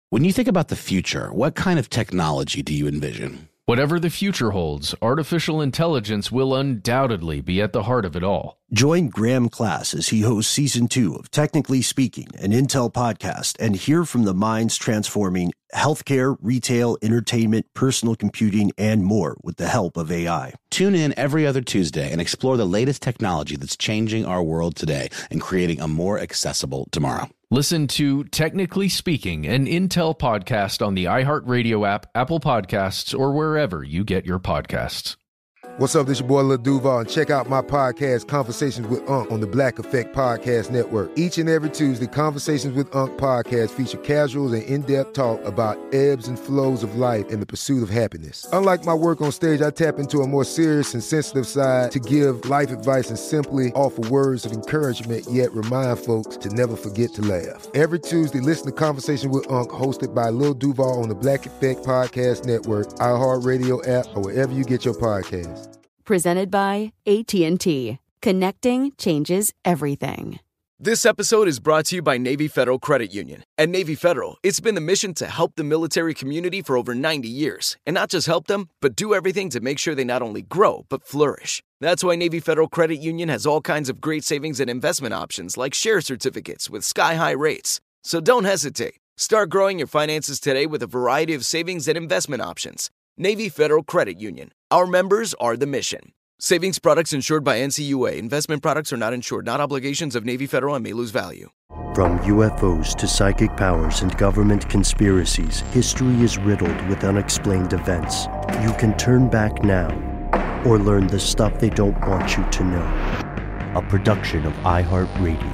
When you think about the future, what kind of technology do you envision? Whatever the future holds, artificial intelligence will undoubtedly be at the heart of it all. Join Graham Class as he hosts Season 2 of Technically Speaking, an Intel podcast, and hear from the minds transforming healthcare, retail, entertainment, personal computing, and more with the help of AI. Tune in every other Tuesday and explore the latest technology that's changing our world today and creating a more accessible tomorrow. Listen to Technically Speaking, an Intel podcast on the iHeartRadio app, Apple Podcasts, or wherever you get your podcasts. What's up, this your boy Lil Duval, and check out my podcast, Conversations with Unc, on the Black Effect Podcast Network. Each and every Tuesday, Conversations with Unc podcast feature casual and in-depth talk about ebbs and flows of life and the pursuit of happiness. Unlike my work on stage, I tap into a more serious and sensitive side to give life advice and simply offer words of encouragement, yet remind folks to never forget to laugh. Every Tuesday, listen to Conversation with Unc, hosted by Lil Duval on the Black Effect Podcast Network, iHeartRadio app, or wherever you get your podcasts. Presented by AT&T. Connecting changes everything. This episode is brought to you by Navy Federal Credit Union. At Navy Federal, it's been the mission to help the military community for over 90 years. And not just help them, but do everything to make sure they not only grow, but flourish. That's why Navy Federal Credit Union has all kinds of great savings and investment options like share certificates with sky-high rates. So don't hesitate. Start growing your finances today with a variety of savings and investment options. Navy Federal Credit Union. Our members are the mission. Savings products insured by NCUA. Investment products are not insured, not obligations of Navy Federal and may lose value. From UFOs to psychic powers and government conspiracies, history is riddled with unexplained events. You can turn back now or learn the stuff they don't want you to know. A production of iHeartRadio.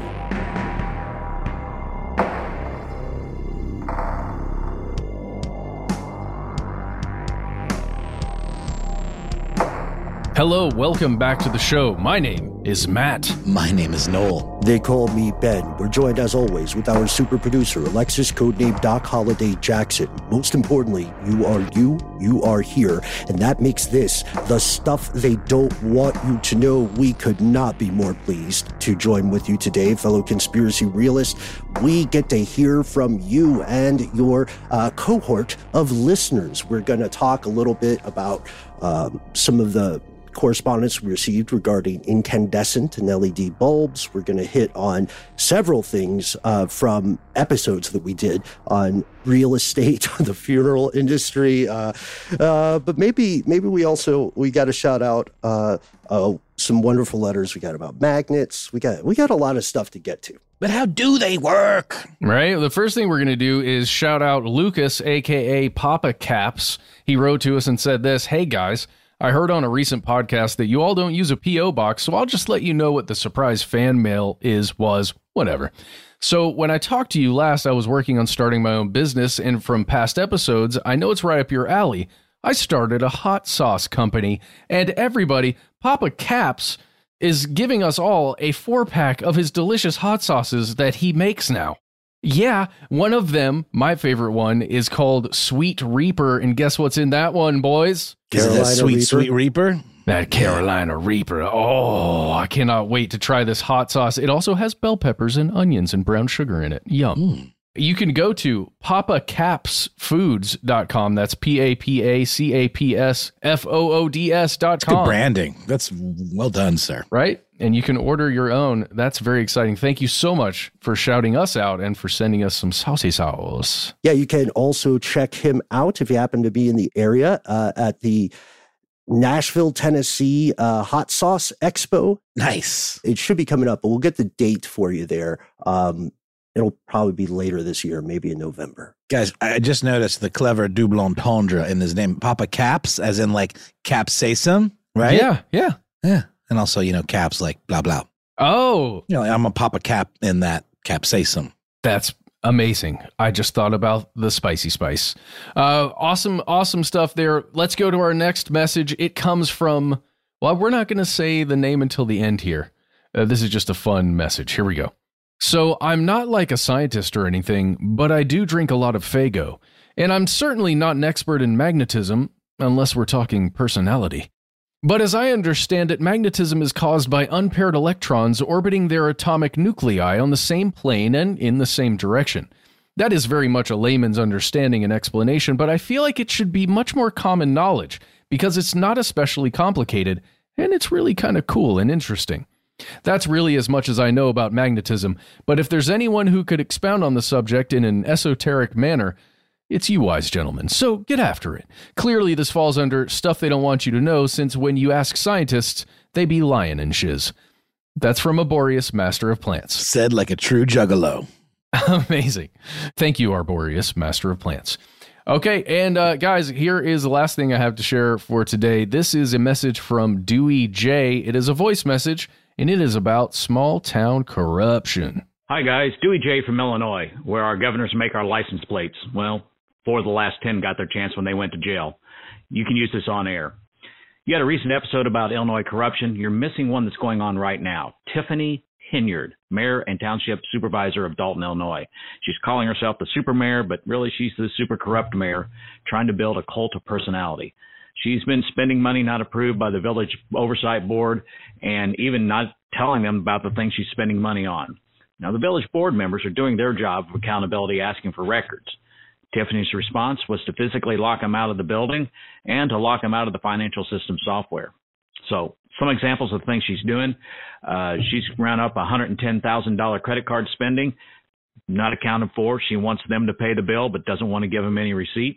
Hello, welcome back to the show. My name is Matt. My name is Noel. They call me Ben. We're joined as always with our super producer, Alexis, codename Doc Holliday Jackson. Most importantly, you are here, and that makes this the stuff they don't want you to know. We could not be more pleased to join with you today, fellow conspiracy realists. We get to hear from you and your cohort of listeners. We're going to talk a little bit about some of the correspondence we received regarding incandescent and LED bulbs. We're going to hit on several things from episodes that we did on real estate, on the funeral industry. But maybe we got to shout out some wonderful letters we got about magnets. We got a lot of stuff to get to. But how do they work? Right. The first thing we're going to do is shout out Lucas, a.k.a. Papa Caps. He wrote to us and said this: "Hey guys, I heard on a recent podcast that you all don't use a P.O. box, so I'll just let you know what the surprise fan mail was, whatever. So when I talked to you last, I was working on starting my own business, and from past episodes, I know it's right up your alley. I started a hot sauce company, and everybody, Papa Caps is giving us all a 4-pack of his delicious hot sauces that he makes now. Yeah, one of them, my favorite one, is called Sweet Reaper, and guess what's in that one, boys? Carolina Sweet Reaper? That Carolina Reaper. Oh, I cannot wait to try this hot sauce. It also has bell peppers and onions and brown sugar in it. Yum. You can go to papacapsfoods.com. That's PAPACAPSFOODS.com. Good branding. That's well done, sir. Right? And you can order your own. That's very exciting. Thank you so much for shouting us out and for sending us some saucy sauce. Yeah, you can also check him out if you happen to be in the area at the Nashville, Tennessee Hot Sauce Expo. Nice. It should be coming up, but we'll get the date for you there. It'll probably be later this year, maybe in November. Guys, I just noticed the clever double entendre in his name. Papa Caps, as in like capsaicin, right? Yeah. And also, caps like blah, blah. Oh. I'm a Papa Cap in that capsaicin. That's amazing. I just thought about the spicy spice. Awesome stuff there. Let's go to our next message. It comes from, well, we're not going to say the name until the end here. This is just a fun message. Here we go. So I'm not like a scientist or anything, but I do drink a lot of Faygo. And I'm certainly not an expert in magnetism, unless we're talking personality. But as I understand it, magnetism is caused by unpaired electrons orbiting their atomic nuclei on the same plane and in the same direction. That is very much a layman's understanding and explanation, but I feel like it should be much more common knowledge because it's not especially complicated and it's really kind of cool and interesting. That's really as much as I know about magnetism, but if there's anyone who could expound on the subject in an esoteric manner, it's you wise gentlemen, so get after it. Clearly, this falls under stuff they don't want you to know, since when you ask scientists, they be lying and shiz. That's from Arboreus, Master of Plants. Said like a true juggalo. Amazing. Thank you, Arboreus, Master of Plants. Okay, and guys, here is the last thing I have to share for today. This is a message from Dewey J. It is a voice message, and it is about small town corruption. Hi, guys. Dewey J. from Illinois, where our governors make our license plates. Well, 4 of the last 10 got their chance when they went to jail. You can use this on air. You had a recent episode about Illinois corruption. You're missing one that's going on right now. Tiffany Henyard, mayor and township supervisor of Dalton, Illinois. She's calling herself the super mayor, but really she's the super corrupt mayor trying to build a cult of personality. She's been spending money not approved by the village oversight board and even not telling them about the things she's spending money on. Now, the village board members are doing their job of accountability, asking for records. Tiffany's response was to physically lock them out of the building and to lock them out of the financial system software. So some examples of things she's doing. She's round up $110,000 credit card spending, not accounted for. She wants them to pay the bill, but doesn't want to give them any receipts.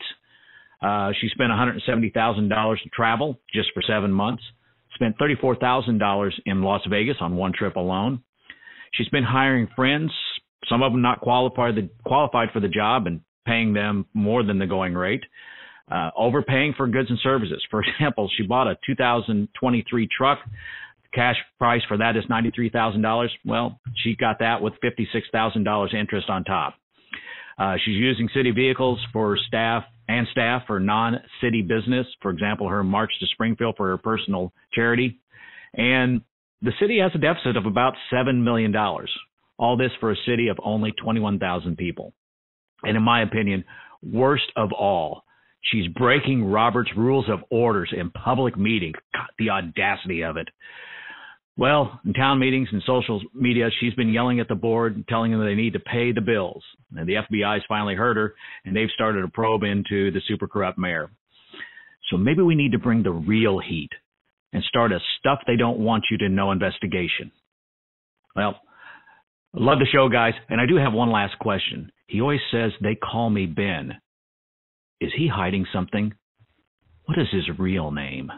She spent $170,000 to travel just for 7 months, spent $34,000 in Las Vegas on one trip alone. She's been hiring friends, some of them not qualified for the job, and paying them more than the going rate. Overpaying for goods and services. For example, she bought a 2023 truck. The cash price for that is $93,000. Well, she got that with $56,000 interest on top. She's using city vehicles for staff for non-city business. For example, her march to Springfield for her personal charity. And the city has a deficit of about $7 million. All this for a city of only 21,000 people. And in my opinion, worst of all, she's breaking Robert's rules of orders in public meetings. God, the audacity of it. Well, in town meetings and social media, she's been yelling at the board, telling them they need to pay the bills. And the FBI's finally heard her, and they've started a probe into the super corrupt mayor. So maybe we need to bring the real heat and start a stuff they don't want you to know investigation. Well, I love the show, guys. And I do have one last question. He always says, they call me Ben. Is he hiding something? What is his real name?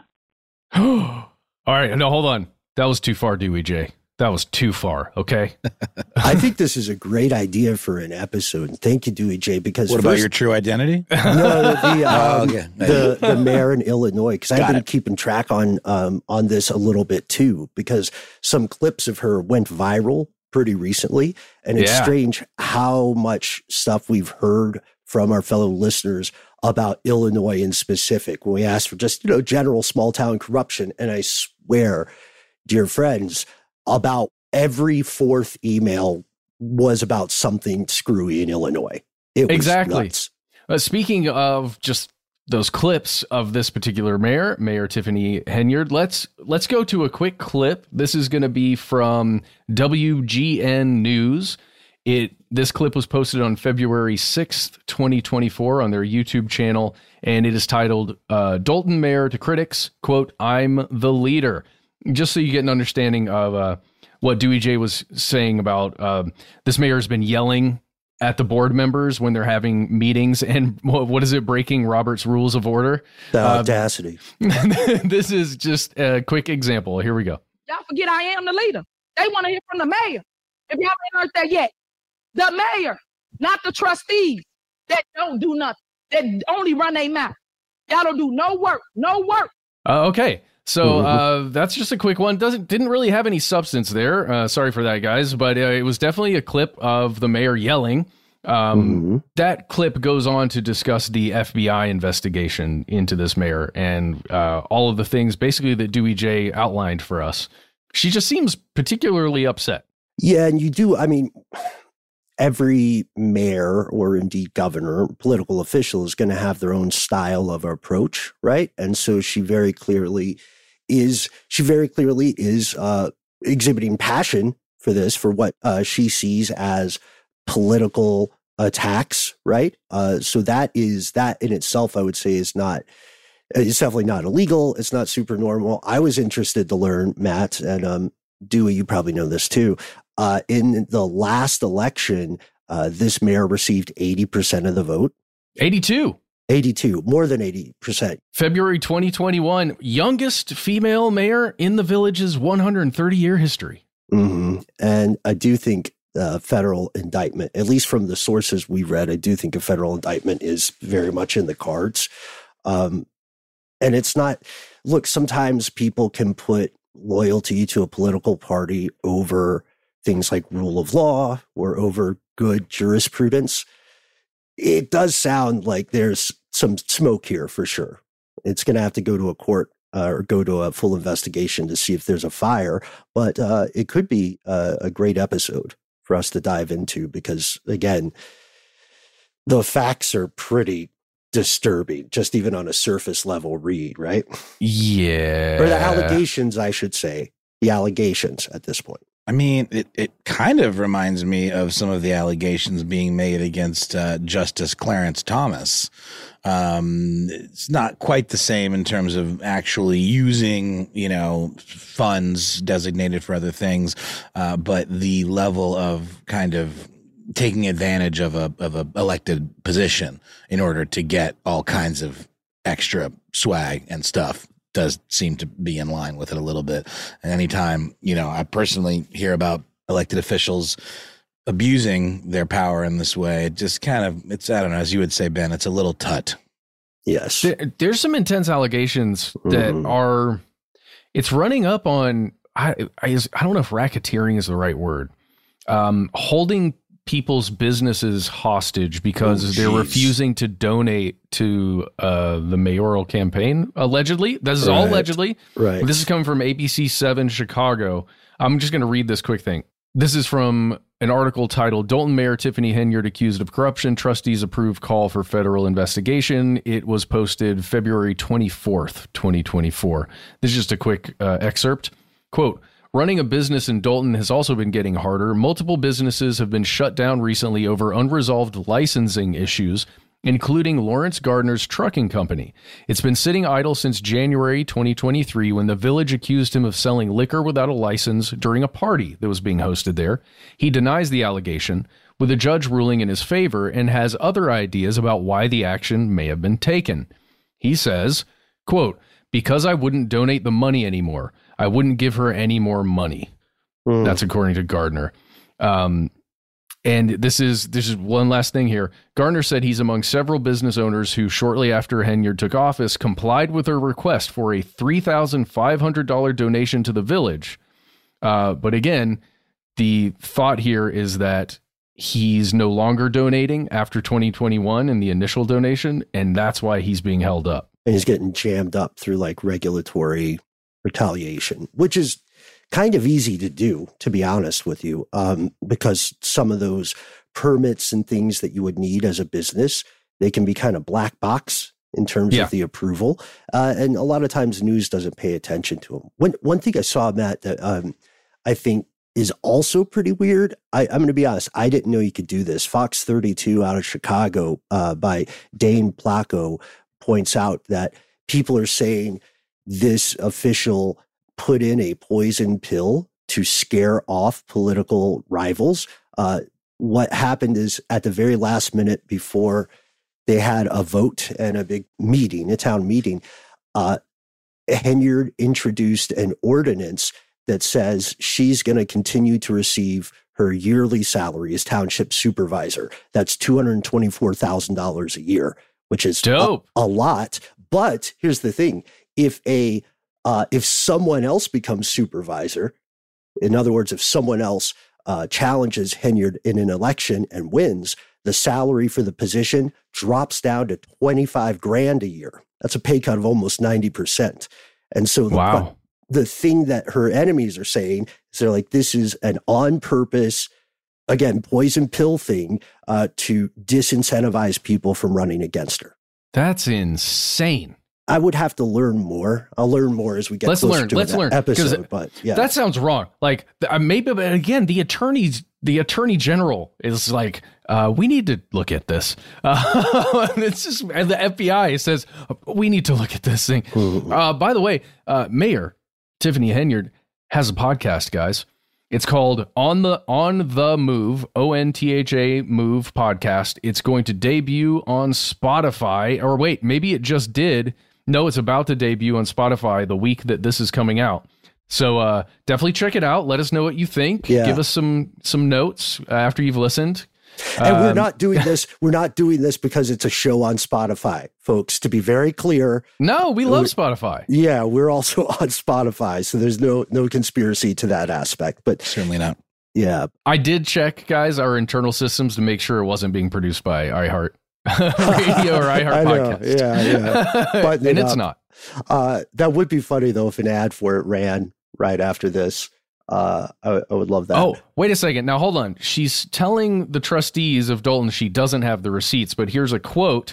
All right. No, hold on. That was too far, Dewey J. That was too far. Okay. I think this is a great idea for an episode. Thank you, Dewey J. Because what about your true identity? No, the mayor in Illinois, because I've been keeping track on this a little bit too, because some clips of her went viral pretty recently, and it's strange how much stuff we've heard from our fellow listeners about Illinois in specific when we asked for just general small town corruption. And I swear, dear friends, about every fourth email was about something screwy in Illinois. It was exactly nuts. Speaking of just those clips of this particular Mayor Tiffany Henyard, let's go to a quick clip. This is going to be from WGN News. This clip was posted on February 6th, 2024 on their YouTube channel, and it is titled, Dalton Mayor to Critics, quote, "I'm the leader." Just so you get an understanding of what Dewey J was saying about this mayor has been yelling at the board members when they're having meetings, and what is it, breaking Robert's rules of order? The audacity. This is just a quick example. Here we go. Y'all forget I am the leader. They want to hear from the mayor. If y'all ain't heard that yet, the mayor, not the trustees that don't do nothing, that only run their mouth. Y'all don't do no work. Okay. So that's just a quick one. Didn't really have any substance there. Sorry for that, guys, but it was definitely a clip of the mayor yelling. That clip goes on to discuss the FBI investigation into this mayor and all of the things basically that Dewey J outlined for us. She just seems particularly upset. Yeah, and you do. I mean, every mayor or indeed governor, political official is going to have their own style of approach, right? And so she very clearly is exhibiting passion for this, for what she sees as political attacks, right? So that in itself, I would say, it's definitely not illegal. It's not super normal. I was interested to learn, Matt, and Dewey, you probably know this too. In the last election, this mayor received 80% of the vote. 82, more than 80%. February 2021, youngest female mayor in the village's 130-year history. Mm-hmm. And I do think federal indictment, at least from the sources we read, I do think a federal indictment is very much in the cards. And it's not, look, sometimes people can put loyalty to a political party over things like rule of law or over good jurisprudence. It does sound like there's some smoke here for sure. It's going to have to go to a court or go to a full investigation to see if there's a fire. But it could be a great episode for us to dive into because, again, the facts are pretty disturbing, just even on a surface level read, right? Yeah. Or the allegations, I should say. The allegations at this point. I mean, it kind of reminds me of some of the allegations being made against Justice Clarence Thomas. It's not quite the same in terms of actually using, funds designated for other things, but the level of kind of taking advantage of a elected position in order to get all kinds of extra swag and stuff does seem to be in line with it a little bit. And anytime, I personally hear about elected officials abusing their power in this way, it just kind of, it's, I don't know, as you would say, Ben, it's a little tut. Yes. There's some intense allegations that are, it's running up on, I don't know if racketeering is the right word, holding people's businesses hostage because they're refusing to donate to the mayoral campaign, allegedly. This is all allegedly. Right. This is coming from ABC7 Chicago. I'm just going to read this quick thing. This is from an article titled Dolton Mayor Tiffany Henyard Accused of Corruption. Trustees Approve Call for Federal Investigation. It was posted February 24th, 2024. This is just a quick excerpt. Quote, running a business in Dolton has also been getting harder. Multiple businesses have been shut down recently over unresolved licensing issues, including Lawrence Gardner's trucking company. It's been sitting idle since January 2023 when the village accused him of selling liquor without a license during a party that was being hosted there. He denies the allegation, with a judge ruling in his favor, and has other ideas about why the action may have been taken. He says, quote, because I wouldn't donate the money anymore. I wouldn't give her any more money. That's according to Gardner. And this is one last thing here. Gardner said he's among several business owners who, shortly after Henyard took office, complied with her request for a $3,500 donation to the village. But again, the thought here is that he's no longer donating after 2021 and the initial donation, and that's why he's being held up. And he's getting jammed up through like regulatory retaliation, which is kind of easy to do, to be honest with you, because some of those permits and things that you would need as a business, they can be kind of black box in terms of the approval. And a lot of times news doesn't pay attention to them. One thing I saw, Matt, that I think is also pretty weird. I'm going to be honest. I didn't know you could do this. Fox 32 out of Chicago by Dane Placco points out that people are saying this official put in a poison pill to scare off political rivals. What happened is at the very last minute before they had a vote and a big meeting, a town meeting, Henyard introduced an ordinance that says she's going to continue to receive her yearly salary as township supervisor. That's $224,000 a year, which is dope. A lot. But here's the thing. If someone else becomes supervisor, in other words, if someone else challenges Henyard in an election and wins, the salary for the position drops down to $25,000 a year. That's a pay cut of almost 90%. And so the thing that her enemies are saying is they're like, this is an on purpose, again, poison pill thing to disincentivize people from running against her. That's insane. I would have to learn more. I'll learn more as we get closer to that episode. But yeah, that sounds wrong. Like maybe, but again, the attorney general is like, we need to look at this. It's just, and the FBI says we need to look at this thing. By the way, Mayor Tiffany Henyard has a podcast, guys. It's called On the Move, ONTHA Move podcast. It's going to debut on Spotify, or wait, maybe it just did. No, it's about to debut on Spotify the week that this is coming out. So definitely check it out. Let us know what you think. Yeah. Give us some notes after you've listened. And we're not doing this. We're not doing this because it's a show on Spotify, folks. To be very clear. No, we love Spotify. Yeah, we're also on Spotify, so there's no conspiracy to that aspect. But certainly not. Yeah, I did check, guys, our internal systems to make sure it wasn't being produced by iHeart Radio or iHeart Podcast. Yeah. But and it's not. That would be funny though if an ad for it ran right after this. I would love that. Oh, wait a second. Now, hold on. She's telling the trustees of Dolton she doesn't have the receipts, but here's a quote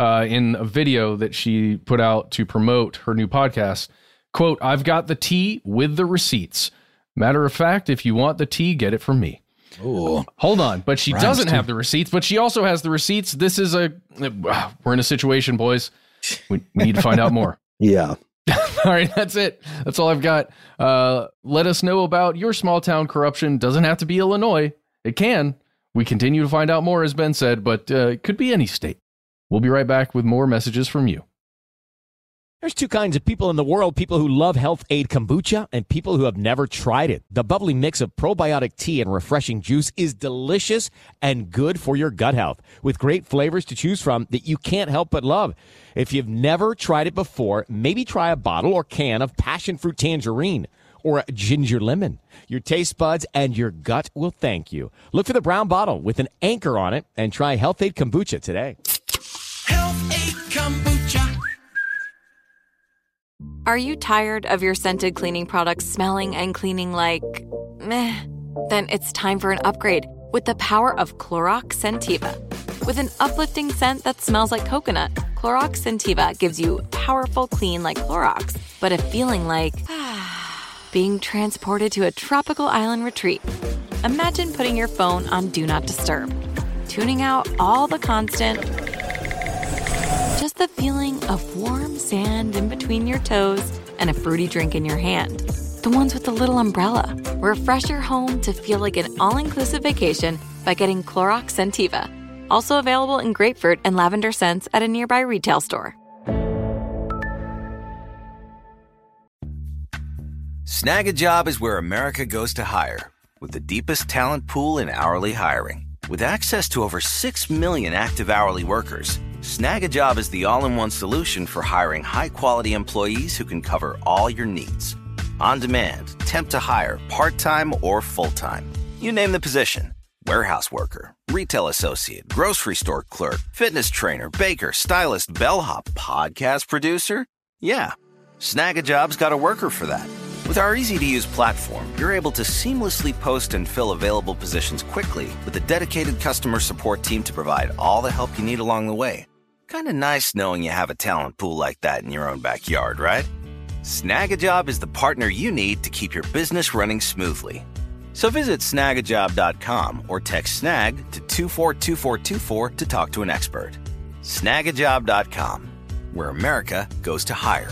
in a video that she put out to promote her new podcast. Quote, "I've got the tea with the receipts. Matter of fact, if you want the tea, get it from me." Ooh. Hold on. But she doesn't have the receipts, but she also has the receipts. This is we're in a situation, boys. We need to find out more. Yeah. All right, that's it. That's all I've got. Let us know about your small town corruption. Doesn't have to be Illinois. It can. We continue to find out more, as Ben said, but it could be any state. We'll be right back with more messages from you. There's two kinds of people in the world, people who love Health Aid Kombucha and people who have never tried it. The bubbly mix of probiotic tea and refreshing juice is delicious and good for your gut health, with great flavors to choose from that you can't help but love. If you've never tried it before, maybe try a bottle or can of passion fruit tangerine or a ginger lemon. Your taste buds and your gut will thank you. Look for the brown bottle with an anchor on it and try Health Aid Kombucha today. Health Aid Kombucha. Are you tired of your scented cleaning products smelling and cleaning like meh? Then it's time for an upgrade with the power of Clorox Scentiva. With an uplifting scent that smells like coconut, Clorox Scentiva gives you powerful clean like Clorox, but a feeling like being transported to a tropical island retreat. Imagine putting your phone on Do Not Disturb, tuning out all the constant, just the feeling of warm sand in between your toes and a fruity drink in your hand. The ones with the little umbrella. Refresh your home to feel like an all-inclusive vacation by getting Clorox Scentiva. Also available in grapefruit and lavender scents at a nearby retail store. Snag a Job is where America goes to hire, with the deepest talent pool in hourly hiring. With access to over 6 million active hourly workers, Snag a Job is the all-in-one solution for hiring high-quality employees who can cover all your needs. On demand, temp to hire, part-time or full-time. You name the position. Warehouse worker, retail associate, grocery store clerk, fitness trainer, baker, stylist, bellhop, podcast producer. Yeah, Snag a Job's got a worker for that. With our easy-to-use platform, you're able to seamlessly post and fill available positions quickly with a dedicated customer support team to provide all the help you need along the way. Kind of nice knowing you have a talent pool like that in your own backyard, right? Snag a Job is the partner you need to keep your business running smoothly. So visit snagajob.com or text snag to 242424 to talk to an expert. Snagajob.com, where America goes to hire.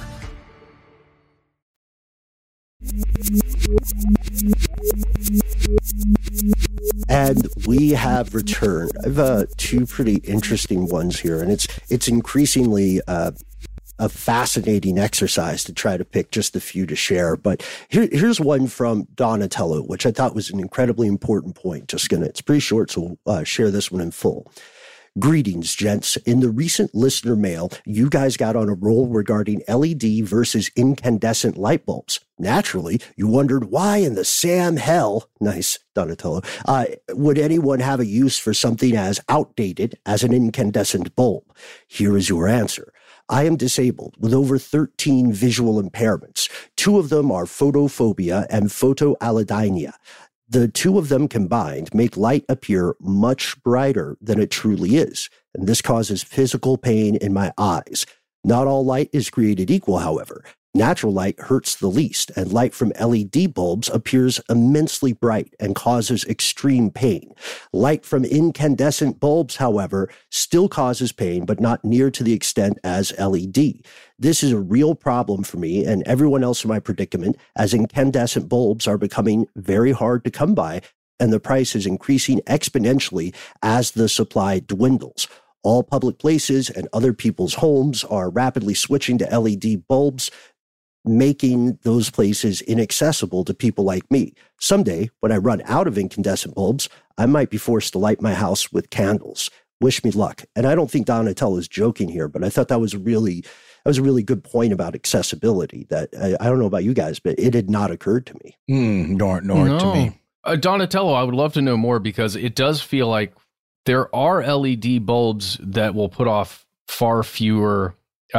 And we have returned. I have two pretty interesting ones here, and it's increasingly a fascinating exercise to try to pick just a few to share. But here's one from Donatello, which I thought was an incredibly important point. It's pretty short, so we'll share this one in full. Greetings, gents. In the recent listener mail, you guys got on a roll regarding LED versus incandescent light bulbs. Naturally, you wondered why in the Sam hell, nice, Donatello, would anyone have a use for something as outdated as an incandescent bulb? Here is your answer. I am disabled with over 13 visual impairments. 2 of them are photophobia and photoallodynia. The 2 of them combined make light appear much brighter than it truly is, and this causes physical pain in my eyes. Not all light is created equal, however. Natural light hurts the least, and light from LED bulbs appears immensely bright and causes extreme pain. Light from incandescent bulbs, however, still causes pain, but not near to the extent as LED. This is a real problem for me and everyone else in my predicament, as incandescent bulbs are becoming very hard to come by, and the price is increasing exponentially as the supply dwindles. All public places and other people's homes are rapidly switching to LED bulbs, making those places inaccessible to people like me. Someday, when I run out of incandescent bulbs, I might be forced to light my house with candles. Wish me luck. And I don't think Donatello is joking here, but I thought that was a really good point about accessibility that I don't know about you guys, but it had not occurred to me. Nor to me. Donatello, I would love to know more, because it does feel like there are LED bulbs that will put off far fewer.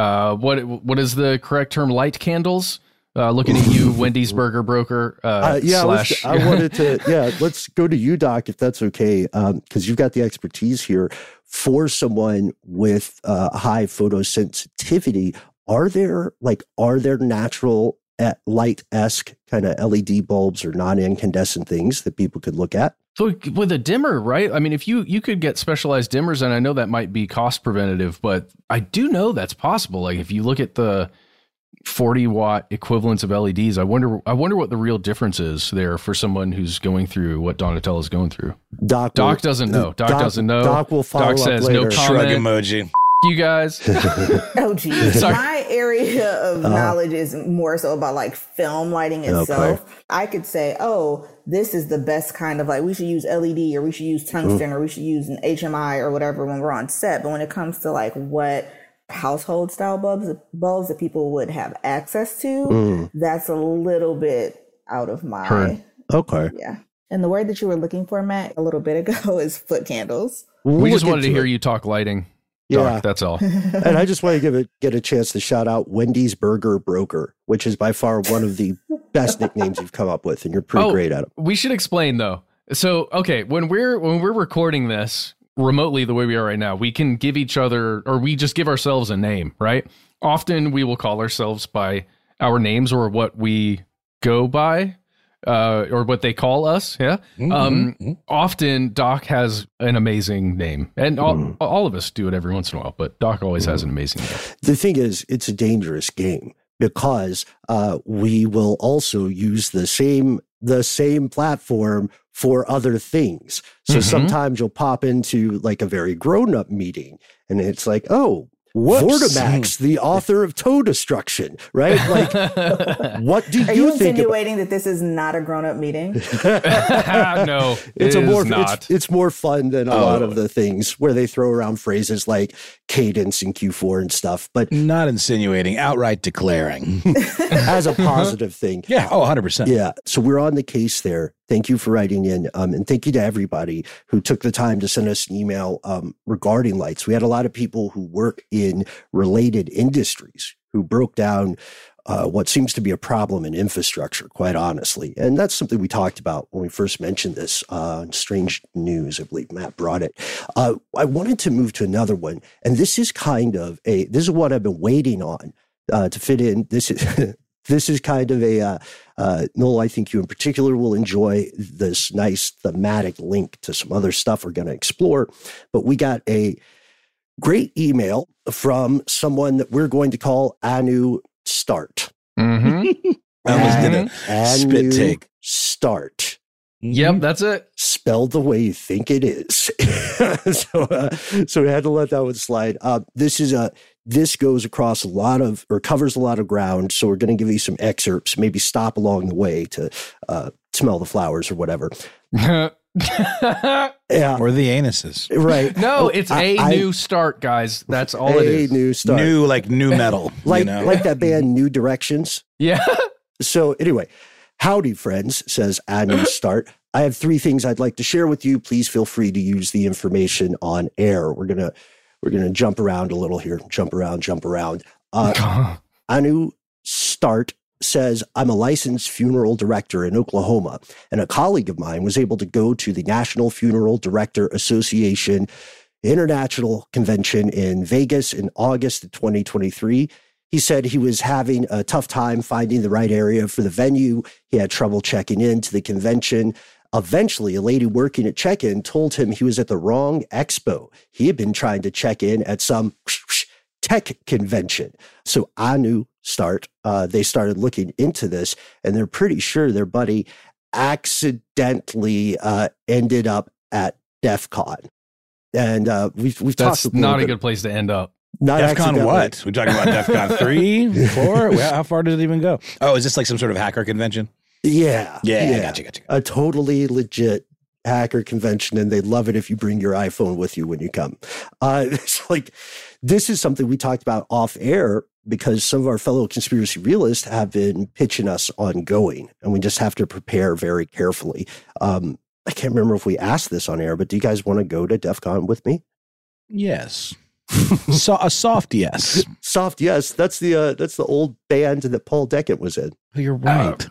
What is the correct term? Light candles? Looking at you, Wendy's Burger Broker. I wanted to, let's go to you, Doc, if that's okay, because you've got the expertise here. For someone with high photosensitivity, are there natural light-esque kind of LED bulbs or non-incandescent things that people could look at? So with a dimmer, right? I mean, if you could get specialized dimmers, and I know that might be cost preventative, but I do know that's possible. Like if you look at the 40-watt equivalents of LEDs, I wonder what the real difference is there for someone who's going through what Donatello's going through. Doc doesn't know. Doc doesn't know. Doc will follow Doc says up later. No comment. Shrug emoji. You guys. Oh, geez. My area of knowledge is more so about like film lighting itself. Okay. I could say, oh, this is the best kind of light. We should use LED, or we should use tungsten, or we should use an HMI or whatever when we're on set. But when it comes to like what household style bulbs that people would have access to, that's a little bit out of my. Okay. Yeah. And the word that you were looking for, Matt, a little bit ago is foot candles. We just wanted to hear you talk lighting. Yeah, Doc, that's all. And I just want to get a chance to shout out Wendy's Burger Broker, which is by far one of the best nicknames you've come up with, and you're pretty great at it. We should explain though. So, okay, when we're recording this remotely the way we are right now, we can give each other, or we just give ourselves a name, right? Often we will call ourselves by our names or what we go by. Or what they call us, yeah. Often Doc has an amazing name, and all of us do it every once in a while. But Doc always has an amazing name. The thing is, it's a dangerous game because we will also use the same platform for other things. So sometimes you'll pop into like a very grown-up meeting, and it's like, oh. Vortimax, the author of Toe Destruction, right? Like, what do you think? Are you insinuating that this is not a grown-up meeting? No, it's more fun than a lot of the things where they throw around phrases like cadence and Q4 and stuff, but not insinuating, outright declaring as a positive thing. Yeah. Oh, 100%. Yeah. So we're on the case there. Thank you for writing in. And thank you to everybody who took the time to send us an email regarding lights. We had a lot of people who work in related industries who broke down what seems to be a problem in infrastructure, quite honestly. And that's something we talked about when we first mentioned this on Strange News. I believe Matt brought it. I wanted to move to another one. And this is this is what I've been waiting on to fit in. This is kind of Noel, I think you in particular will enjoy this nice thematic link to some other stuff we're going to explore. But we got a great email from someone that we're going to call Anu Start. I almost did a spit take. Start. Yep, that's it. Spelled the way you think it is. So we had to let that one slide. This goes across covers a lot of ground. So we're going to give you some excerpts, maybe stop along the way to smell the flowers or whatever. Yeah. Or the anuses. Right. No, it's new start, guys. That's all it is. A new start. New, like new metal. like that band New Directions. Yeah. So anyway, howdy, friends, says Anu Start. I have 3 things I'd like to share with you. Please feel free to use the information on air. We're gonna jump around a little here. Jump around. Anu Start says, I'm a licensed funeral director in Oklahoma, and a colleague of mine was able to go to the National Funeral Director Association International Convention in Vegas in August of 2023. He said he was having a tough time finding the right area for the venue. He had trouble checking into the convention. Eventually, a lady working at check-in told him he was at the wrong expo. He had been trying to check in at some tech convention. So Anu Start, they started looking into this, and they're pretty sure their buddy accidentally ended up at DEF CON. And we've talked That's not a good place to end up. Not DEF CON what? We're talking about DEF CON 3, 4? How far does it even go? Oh, is this like some sort of hacker convention? Yeah. Gotcha. A totally legit hacker convention, and they love it if you bring your iPhone with you when you come. It's like, this is something we talked about off air because some of our fellow conspiracy realists have been pitching us on going, and we just have to prepare very carefully. I can't remember if we asked this on air, but do you guys want to go to DEF CON with me? Yes. So a soft yes. Soft yes. That's the old band that Paul Deckett was in. Oh, you're right.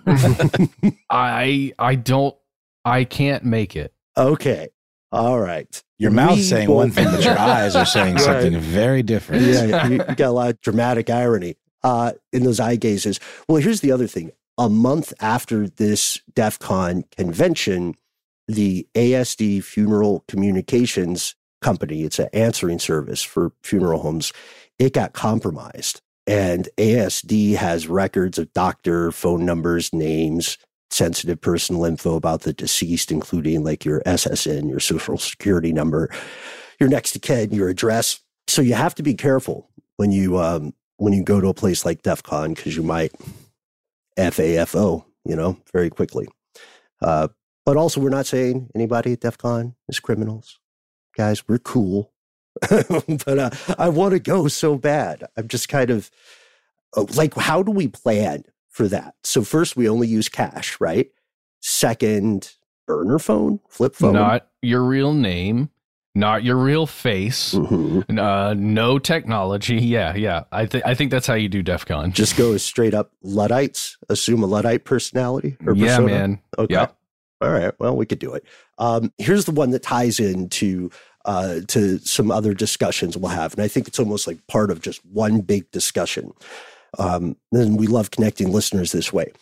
I can't make it. Okay. All right. Your mouth's saying one thing, but your eyes are saying something very different. Yeah, you got a lot of dramatic irony in those eye gazes. Well, here's the other thing. A month after this DEF CON convention, the ASD Funeral Communications Company, it's an answering service for funeral homes, it got compromised. And ASD has records of doctor phone numbers, names, sensitive personal info about the deceased, including like your SSN, your social security number, your next of kin, your address. So you have to be careful when you go to a place like DEF CON, because you might FAFO, very quickly. But also, we're not saying anybody at DEF CON is criminals. Guys, we're cool. But I want to go so bad. I'm just kind of like, how do we plan for that? So first, we only use cash, right? Second, burner phone, flip phone. Not your real name, not your real face, no technology. Yeah. I think that's how you do DEF CON. Just go straight up Luddites, assume a Luddite personality or persona. Yeah, man. Okay. Yep. All right. Well, we could do it. Here's the one that ties into to some other discussions we'll have. And I think it's almost like part of just one big discussion. And we love connecting listeners this way.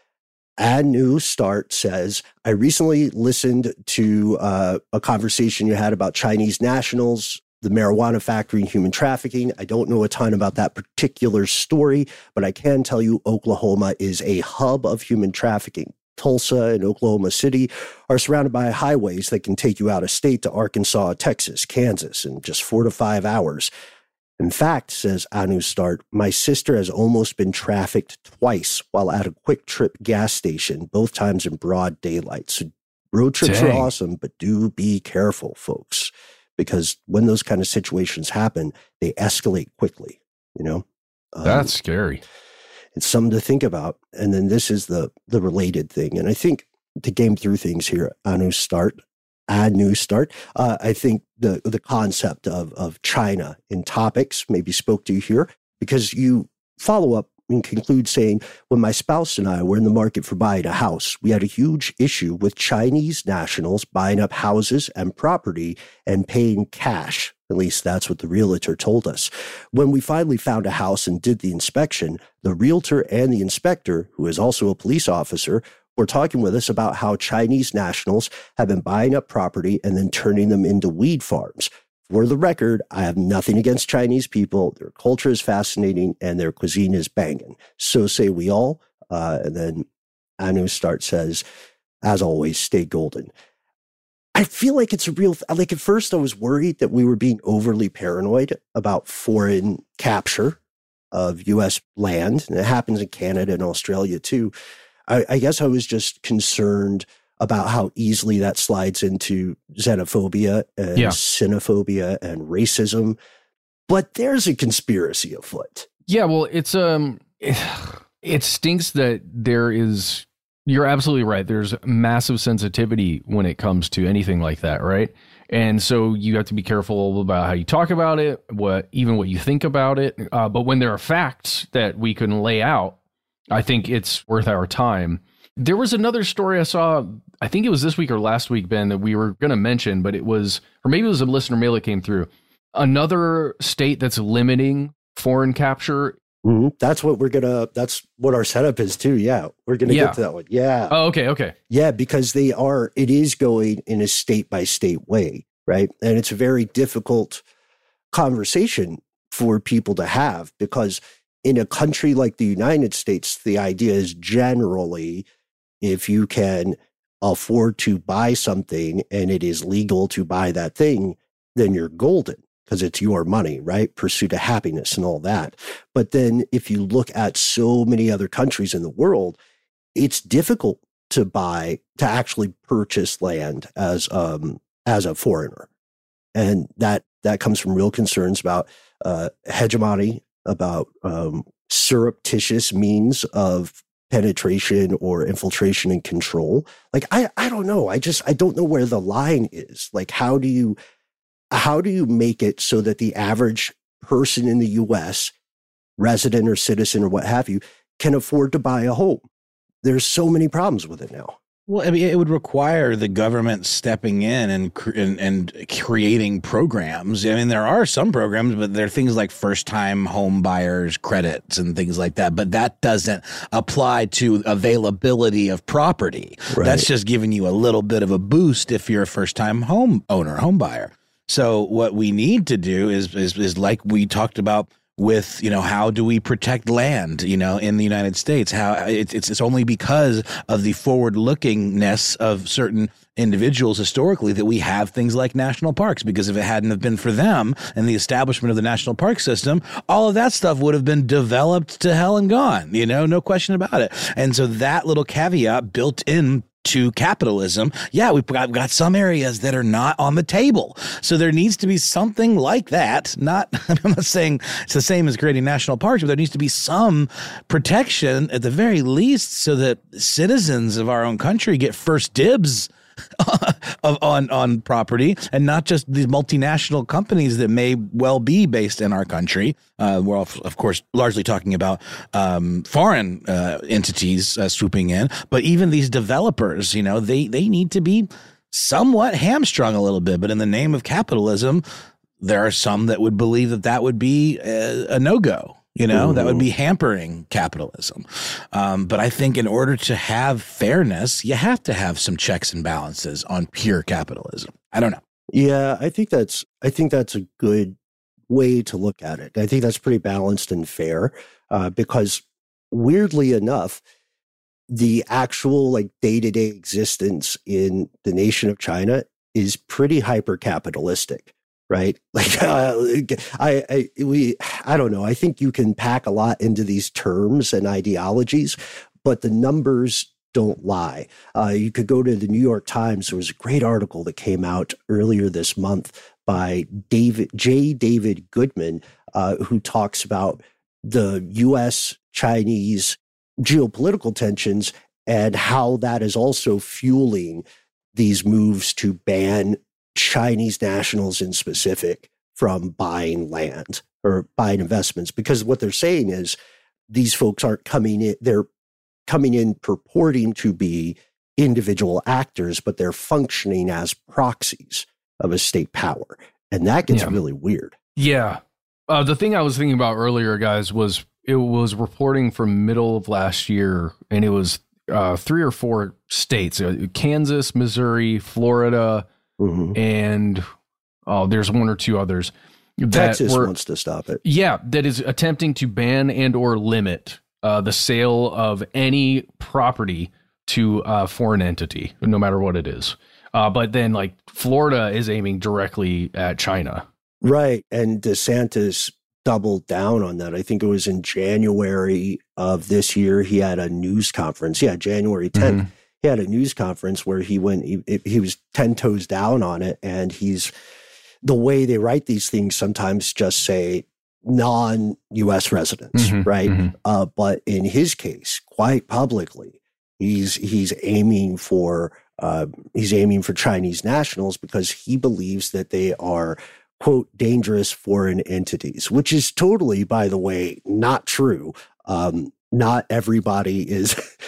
Anu Start says, I recently listened to a conversation you had about Chinese nationals, the marijuana factory, and human trafficking. I don't know a ton about that particular story, but I can tell you Oklahoma is a hub of human trafficking. Tulsa and Oklahoma City are surrounded by highways that can take you out of state to Arkansas, Texas, Kansas in just 4 to 5 hours. In fact, says Anu Start, my sister has almost been trafficked twice while at a Quick Trip gas station, both times in broad daylight. So road trips are awesome, but do be careful, folks, because when those kind of situations happen, they escalate quickly, That's scary. It's something to think about. And then this is the related thing. And I think to game through things here, Anu Start, I think the concept of China in topics maybe spoke to you here, because you follow up and conclude saying, when my spouse and I were in the market for buying a house, we had a huge issue with Chinese nationals buying up houses and property and paying cash. At least that's what the realtor told us. When we finally found a house and did the inspection, the realtor and the inspector, who is also a police officer, were talking with us about how Chinese nationals have been buying up property and then turning them into weed farms. For the record, I have nothing against Chinese people. Their culture is fascinating and their cuisine is banging. So say we all. And then Anu Start says, as always, stay golden. I feel like it's a real, like at first I was worried that we were being overly paranoid about foreign capture of U.S. land. And it happens in Canada and Australia too. I guess I was just concerned about how easily that slides into xenophobia and xenophobia and racism. But there's a conspiracy afoot. Yeah, well, it's it stinks that there is. You're absolutely right. There's massive sensitivity when it comes to anything like that, right? And so you have to be careful about how you talk about it, what you think about it. But when there are facts that we can lay out, I think it's worth our time. There was another story I saw, I think it was this week or last week, Ben, that we were going to mention, but it was, or maybe it was a listener mail that came through. Another state that's limiting foreign capture. Mm-hmm. That's what our setup is too. Yeah. We're going to get to that one. Yeah. Oh, okay. Yeah. Because it is going in a state by state way. Right. And it's a very difficult conversation for people to have, because in a country like the United States, the idea is generally, if you can afford to buy something and it is legal to buy that thing, then you're golden, because it's your money, right? Pursuit of happiness and all that. But then if you look at so many other countries in the world, it's difficult to actually purchase land as a foreigner. And that comes from real concerns about hegemony, about surreptitious means of penetration or infiltration and control. Like, I don't know. I don't know where the line is. Like, how do you make it so that the average person in the U.S., resident or citizen or what have you, can afford to buy a home? There's so many problems with it now. Well, I mean, it would require the government stepping in and creating programs. I mean, there are some programs, but there are things like first-time home buyers credits and things like that. But that doesn't apply to availability of property. Right. That's just giving you a little bit of a boost if you're a first-time home buyer. So what we need to do is like we talked about with, how do we protect land, in the United States? How it's only because of the forward-lookingness of certain individuals historically that we have things like national parks, because if it hadn't have been for them and the establishment of the national park system, all of that stuff would have been developed to hell and gone, no question about it. And so that little caveat built in to capitalism, we've got some areas that are not on the table. So there needs to be something like that. I'm not saying it's the same as creating national parks, but there needs to be some protection at the very least so that citizens of our own country get first dibs on property, and not just the multinational companies that may well be based in our country. We're of course largely talking about foreign entities swooping in, but even these developers, they need to be somewhat hamstrung a little bit. But in the name of capitalism, there are some that would believe that would be a no-go. That would be hampering capitalism. But I think in order to have fairness, you have to have some checks and balances on pure capitalism. I don't know. Yeah, I think that's a good way to look at it. I think that's pretty balanced and fair, because weirdly enough, the actual day-to-day existence in the nation of China is pretty hyper-capitalistic. Right? I don't know. I think you can pack a lot into these terms and ideologies, but the numbers don't lie. You could go to the New York Times. There was a great article that came out earlier this month by David Goodman, who talks about the U.S.-Chinese geopolitical tensions and how that is also fueling these moves to ban Chinese nationals in specific from buying land or buying investments, because what they're saying is these folks aren't coming in, they're coming in purporting to be individual actors, but they're functioning as proxies of a state power. And that gets really weird. Yeah. The thing I was thinking about earlier, guys, was it was reporting from middle of last year, and it was 3 or 4 states, Kansas, Missouri, Florida, and there's 1 or 2 others. Texas wants to stop it. Yeah, that is attempting to ban and or limit the sale of any property to a foreign entity, no matter what it is. But then Florida is aiming directly at China. Right. And DeSantis doubled down on that. I think it was in January of this year. He had a news conference. Yeah, January 10th. He had a news conference where he was 10 toes down on it. And the way they write these things sometimes just say non-U.S. residents, right? But in his case, quite publicly, he's aiming for Chinese nationals because he believes that they are, quote, dangerous foreign entities, which is totally, by the way, not true. Not everybody is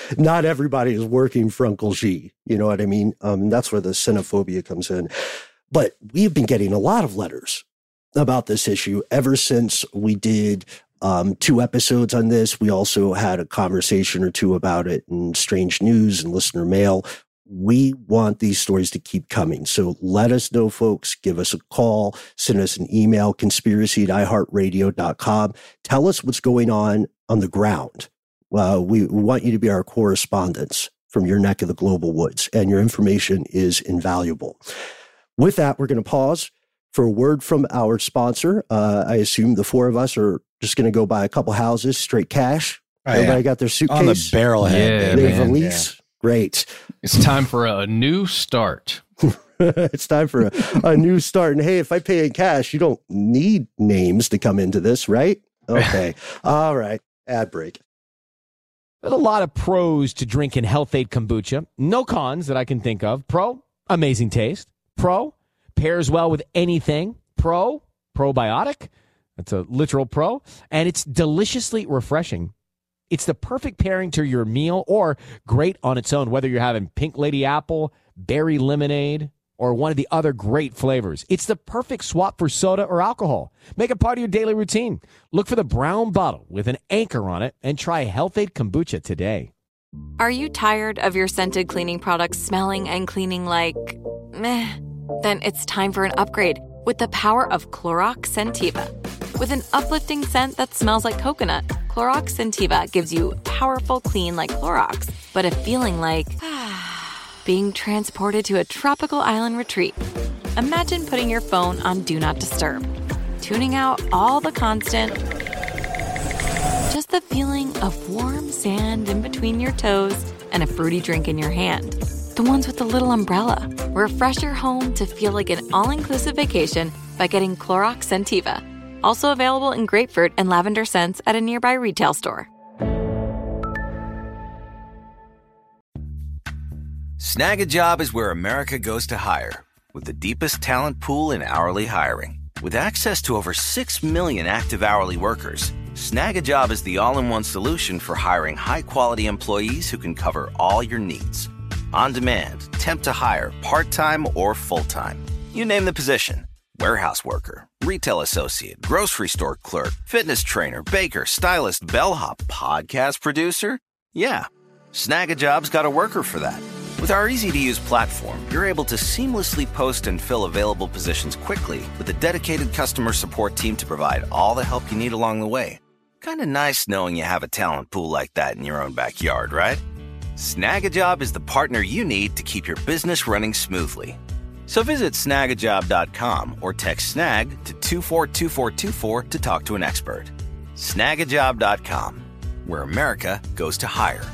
not everybody is working for Uncle Xi. You know what I mean? That's where the xenophobia comes in. But we've been getting a lot of letters about this issue ever since we did 2 episodes on this. We also had a conversation or 2 about it in Strange News and listener mail. We want these stories to keep coming. So let us know, folks. Give us a call. Send us an email, conspiracy@iheartradio.com. Tell us what's going on the ground. We want you to be our correspondents from your neck of the global woods, and your information is invaluable. With that, we're going to pause for a word from our sponsor. I assume the 4 of us are just going to go buy a couple houses, straight cash. Everybody got their suitcase on the barrelhead. Their valise. Great. It's time for a new start. It's time for a new start. And hey, if I pay in cash, you don't need names to come into this, right? Okay. All right. Ad break. There's a lot of pros to drinking Health Aid kombucha. No cons that I can think of. Pro, amazing taste. Pro, pairs well with anything. Pro, probiotic. That's a literal pro. And it's deliciously refreshing. It's the perfect pairing to your meal or great on its own, whether you're having pink lady apple, berry lemonade, or one of the other great flavors. It's the perfect swap for soda or alcohol. Make it part of your daily routine. Look for the brown bottle with an anchor on it and try Health Aid kombucha today. Are you tired of your scented cleaning products smelling and cleaning like meh? Then it's time for an upgrade with the power of Clorox Scentiva. With an uplifting scent that smells like coconut, Clorox Scentiva gives you powerful clean like Clorox, but a feeling like being transported to a tropical island retreat. Imagine putting your phone on Do Not Disturb, tuning out all the constant, just the feeling of warm sand in between your toes and a fruity drink in your hand. The ones with the little umbrella. Refresh your home to feel like an all-inclusive vacation by getting Clorox Scentiva. Also available in grapefruit and lavender scents at a nearby retail store. Snag a Job is where America goes to hire, with the deepest talent pool in hourly hiring. With access to over 6 million active hourly workers, Snag a Job is the all-in-one solution for hiring high-quality employees who can cover all your needs. On demand, temp to hire, part-time or full-time. You name the position. Warehouse worker, retail associate, grocery store clerk, fitness trainer, baker, stylist, bellhop, podcast producer. Yeah, Snag a Job's got a worker for that. With our easy-to-use platform, you're able to seamlessly post and fill available positions quickly with a dedicated customer support team to provide all the help you need along the way. Kind of nice knowing you have a talent pool like that in your own backyard, right? Snag a Job is the partner you need to keep your business running smoothly. So visit snagajob.com or text snag to 242424 to talk to an expert. Snagajob.com, where America goes to hire.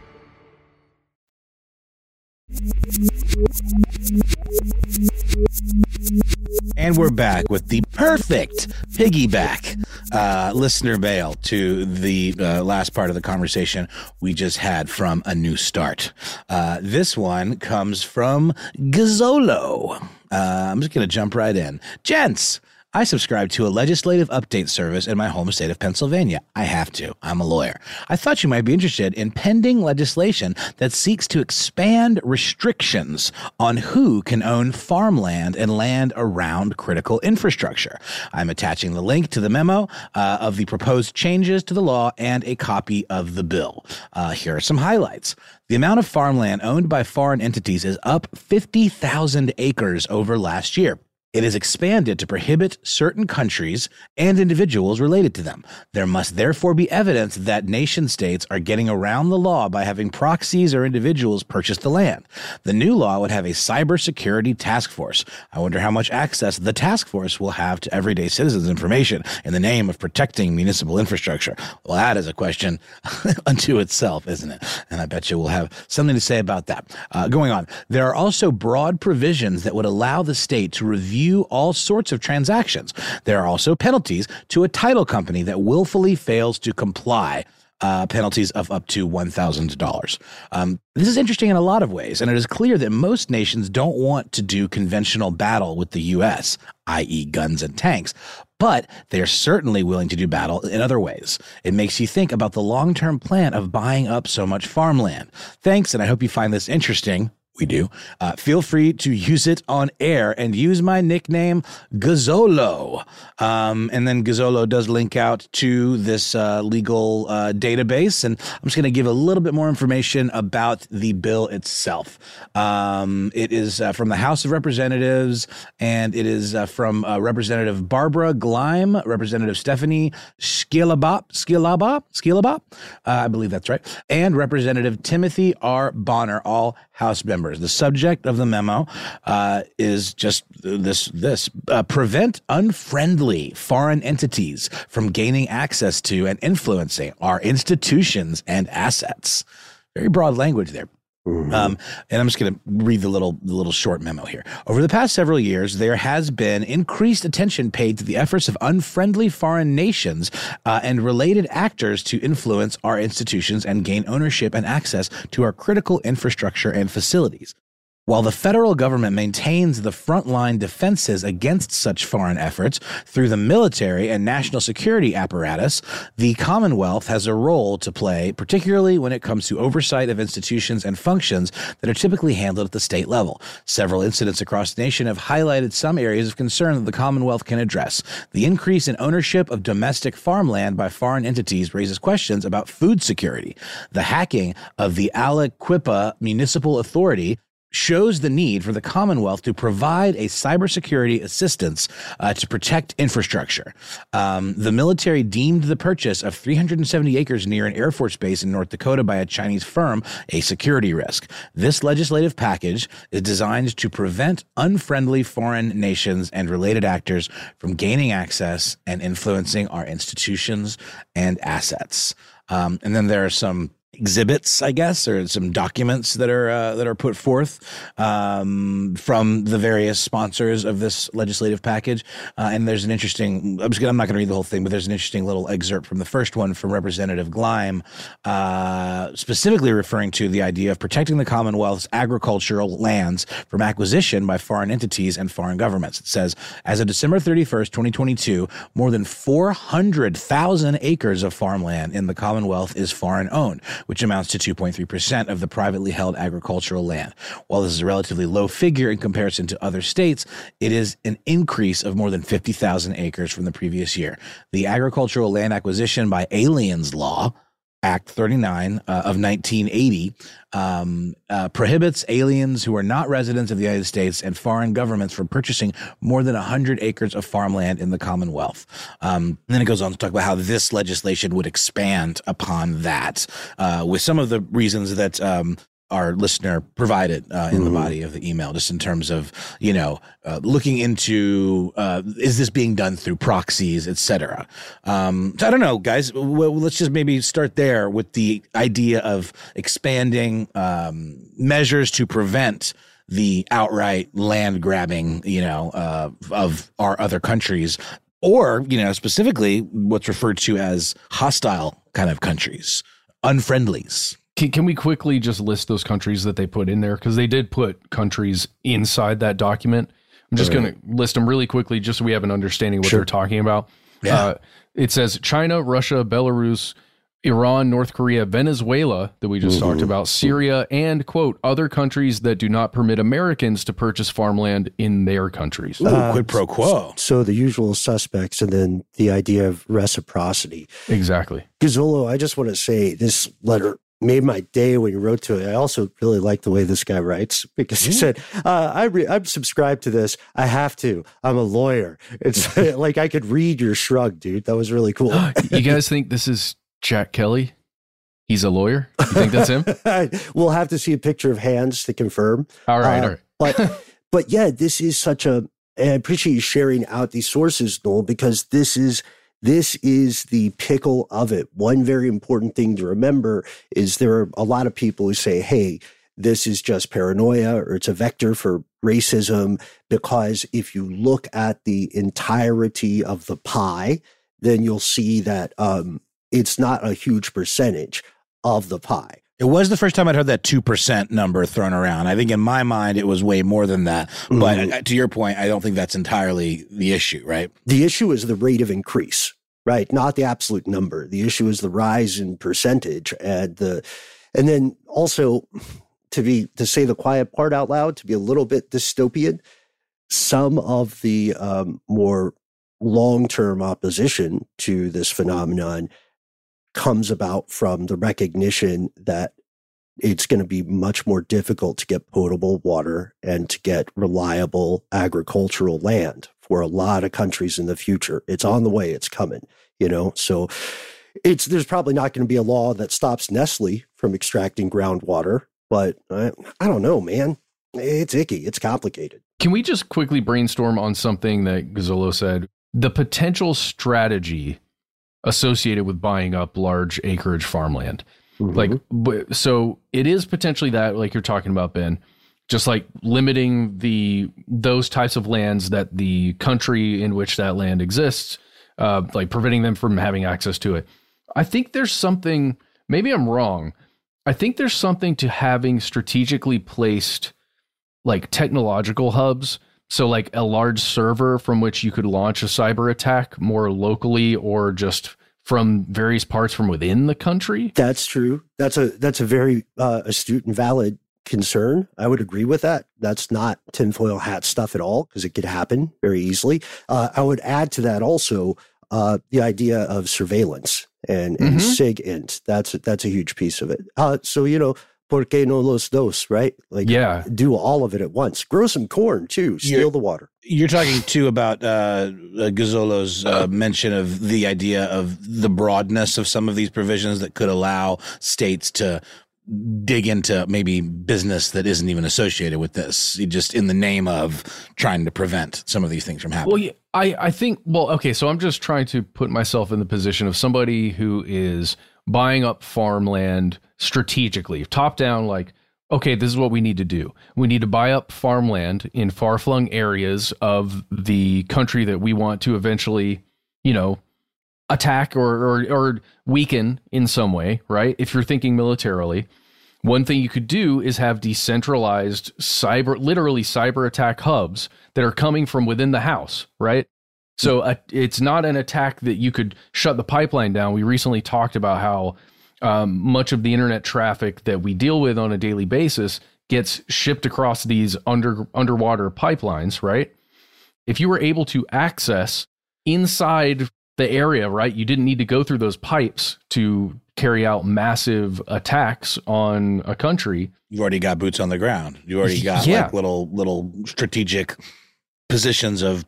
And we're back with the perfect piggyback listener mail to the last part of the conversation we just had from A New Start. This one comes from Gazzolo. I'm just going to jump right in. Gents, I subscribe to a legislative update service in my home state of Pennsylvania. I have to. I'm a lawyer. I thought you might be interested in pending legislation that seeks to expand restrictions on who can own farmland and land around critical infrastructure. I'm attaching the link to the memo of the proposed changes to the law and a copy of the bill. Here are some highlights. The amount of farmland owned by foreign entities is up 50,000 acres over last year. It is expanded to prohibit certain countries and individuals related to them. There must therefore be evidence that nation states are getting around the law by having proxies or individuals purchase the land. The new law would have a cybersecurity task force. I wonder how much access the task force will have to everyday citizens' information in the name of protecting municipal infrastructure. Well, that is a question unto itself, isn't it? And I bet you we'll have something to say about that. Going on, there are also broad provisions that would allow the state to review all sorts of transactions. There are also penalties to a title company that willfully fails to comply, penalties of up to $1,000. This is interesting in a lot of ways, and it is clear that most nations don't want to do conventional battle with the U.S., i.e. guns and tanks. But they're certainly willing to do battle in other ways. It makes you think about the long-term plan of buying up so much farmland. Thanks, and I hope you find this interesting. We do. Feel free to use it on air and use my nickname, Gazzolo. And then Gazzolo does link out to this legal database. And I'm just going to give a little bit more information about the bill itself. It is from the House of Representatives, and it is from Representative Barbara Gleim, Representative Stephanie Skilaba, I believe that's right, and Representative Timothy R. Bonner, all House members. The subject of the memo is just this prevent unfriendly foreign entities from gaining access to and influencing our institutions and assets. Very broad language there. And I'm just going to read the little short memo here. Over the past several years, there has been increased attention paid to the efforts of unfriendly foreign nations and related actors to influence our institutions and gain ownership and access to our critical infrastructure and facilities. While the federal government maintains the frontline defenses against such foreign efforts through the military and national security apparatus, the Commonwealth has a role to play, particularly when it comes to oversight of institutions and functions that are typically handled at the state level. Several incidents across the nation have highlighted some areas of concern that the Commonwealth can address. The increase in ownership of domestic farmland by foreign entities raises questions about food security. The hacking of the Aliquippa Municipal Authority shows the need for the Commonwealth to provide a cybersecurity assistance to protect infrastructure. The military deemed the purchase of 370 acres near an Air Force base in North Dakota by a Chinese firm a security risk. This legislative package is designed to prevent unfriendly foreign nations and related actors from gaining access and influencing our institutions and assets. And then there are some exhibits, I guess, or some documents that are put forth from the various sponsors of this legislative package. And there's an interesting, I'm not going to read the whole thing, but there's an interesting little excerpt from the first one from Representative Gleim, specifically referring to the idea of protecting the Commonwealth's agricultural lands from acquisition by foreign entities and foreign governments. It says, as of December 31st, 2022, more than 400,000 acres of farmland in the Commonwealth is foreign owned, which amounts to 2.3% of the privately held agricultural land. While this is a relatively low figure in comparison to other states, it is an increase of more than 50,000 acres from the previous year. The Agricultural Land Acquisition by Aliens Law, Act 39 of 1980, prohibits aliens who are not residents of the United States and foreign governments from purchasing more than 100 acres of farmland in the Commonwealth. And then it goes on to talk about how this legislation would expand upon that, with some of the reasons that our listener provided in the body of the email, just in terms of, looking into, is this being done through proxies, et cetera. So I don't know, guys. Well, let's just maybe start there with the idea of expanding measures to prevent the outright land grabbing, of our other countries, or, specifically what's referred to as hostile kind of countries, unfriendlies. Can we quickly just list those countries that they put in there? Because they did put countries inside that document. I'm just going to list them really quickly just so we have an understanding of what they're talking about. Yeah. It says China, Russia, Belarus, Iran, North Korea, Venezuela, that we just talked about, Syria, and, quote, other countries that do not permit Americans to purchase farmland in their countries. Quid pro quo. So the usual suspects, and then the idea of reciprocity. Exactly. Gazzolo, I just want to say this letter made my day when you wrote to it. I also really like the way this guy writes, because he said, I'm subscribed to this. I have to. I'm a lawyer. It's like I could read your shrug, dude. That was really cool. You guys think this is Jack Kelly? He's a lawyer? You think that's him? We'll have to see a picture of hands to confirm. All right. But yeah, this is and I appreciate you sharing out these sources, Noel, because this is the pickle of it. One very important thing to remember is there are a lot of people who say, hey, this is just paranoia, or it's a vector for racism, because if you look at the entirety of the pie, then you'll see that it's not a huge percentage of the pie, It was the first time I'd heard that 2% number thrown around. I think in my mind it was way more than that. But to your point, I don't think that's entirely the issue, right? The issue is the rate of increase, right? Not the absolute number. The issue is the rise in percentage, and then also to say the quiet part out loud, to be a little bit dystopian. Some of the more long-term opposition to this phenomenon comes about from the recognition that it's going to be much more difficult to get potable water and to get reliable agricultural land for a lot of countries in the future. It's on the way. It's coming, So there's probably not going to be a law that stops Nestle from extracting groundwater, but I don't know, man. It's icky. It's complicated. Can we just quickly brainstorm on something that Gazzolo said? The potential strategy associated with buying up large acreage farmland. So it is potentially that, like you're talking about, Ben, just like limiting those types of lands that the country in which that land exists, like preventing them from having access to it. I think there's something, maybe I'm wrong. I think there's something to having strategically placed like technological hubs. So like a large server from which you could launch a cyber attack more locally or just from various parts from within the country. That's true. That's a very astute and valid concern. I would agree with that. That's not tinfoil hat stuff at all, because it could happen very easily. I would add to that also the idea of surveillance and SIGINT. That's a huge piece of it. So, ¿por qué no los dos, right? Like, do all of it at once. Grow some corn, too. Steal the water. You're talking, too, about Gazzolo's mention of the idea of the broadness of some of these provisions that could allow states to dig into maybe business that isn't even associated with this, just in the name of trying to prevent some of these things from happening. Well, I think, okay, so I'm just trying to put myself in the position of somebody who is buying up farmland strategically, top down, like, okay, this is what we need to do. We need to buy up farmland in far-flung areas of the country that we want to eventually, attack or weaken in some way, right? If you're thinking militarily, one thing you could do is have decentralized literally cyber attack hubs that are coming from within the house, right? So it's not an attack that you could shut the pipeline down. We recently talked about how much of the internet traffic that we deal with on a daily basis gets shipped across these underwater pipelines, right? If you were able to access inside the area, right, you didn't need to go through those pipes to carry out massive attacks on a country. You've already got boots on the ground. You already got like little strategic positions of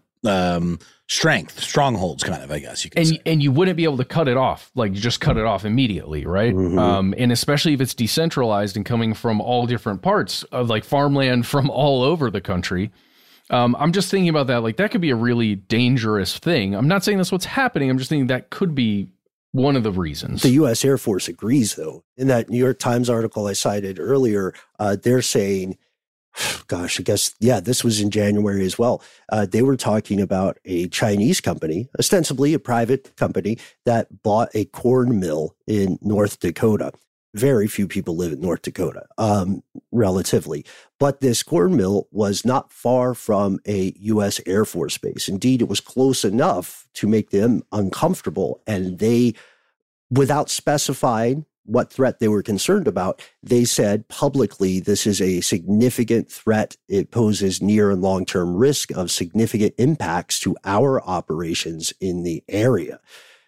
strength, strongholds, kind of, I guess you could say. And you wouldn't be able to cut it off, like you just cut it off immediately, right? And especially if it's decentralized and coming from all different parts of like farmland from all over the country. I'm just thinking about that. Like that could be a really dangerous thing. I'm not saying that's what's happening. I'm just thinking that could be one of the reasons. The U.S. Air Force agrees, though. In that New York Times article I cited earlier, they're saying, gosh, I guess, this was in January as well. They were talking about a Chinese company, ostensibly a private company, that bought a corn mill in North Dakota. Very few people live in North Dakota, relatively. But this corn mill was not far from a U.S. Air Force base. Indeed, it was close enough to make them uncomfortable. And they, without specifying what threat they were concerned about, they said publicly, this is a significant threat. It poses near and long-term risk of significant impacts to our operations in the area.